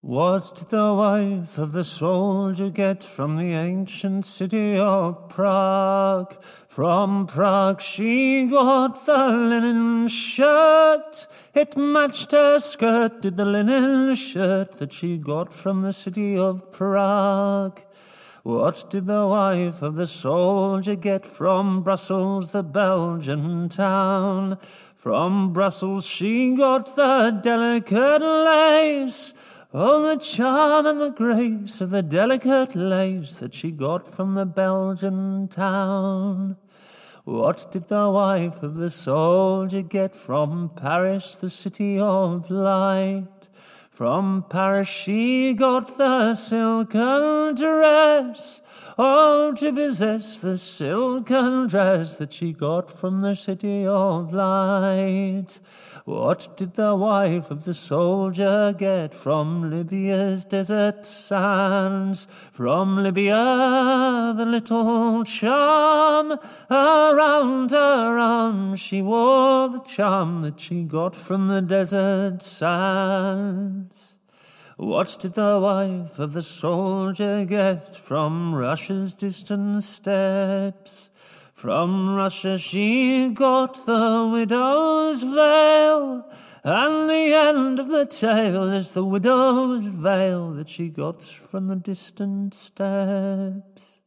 What did the wife of the soldier get from the ancient city of Prague? From Prague she got the linen shirt. It matched her skirt, did the linen shirt that she got from the city of Prague. What did the wife of the soldier get from Brussels, the Belgian town? From Brussels she got the delicate lace. Oh, the charm and the grace of the delicate lace that she got from the Belgian town. What did the wife of the soldier get from Paris, the city of light? From Paris she got the silken dress. Oh, to possess the silken dress that she got from the city of light. What did the wife of the soldier get from Libya's desert sands? From Libya the little charm around her arm. She wore the charm that she got from the desert sands. What did the wife of the soldier get from Russia's distant steppes? From Russia she got the widow's veil, and the end of the tale is the widow's veil that she got from the distant steppes.